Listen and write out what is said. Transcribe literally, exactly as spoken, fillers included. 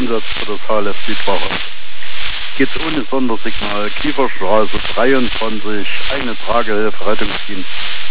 Einsatz für das H L F Südwache. Geht's ohne Sondersignal, Kieferstraße dreiundzwanzig, eine Tragehilfe Rettungsdienst.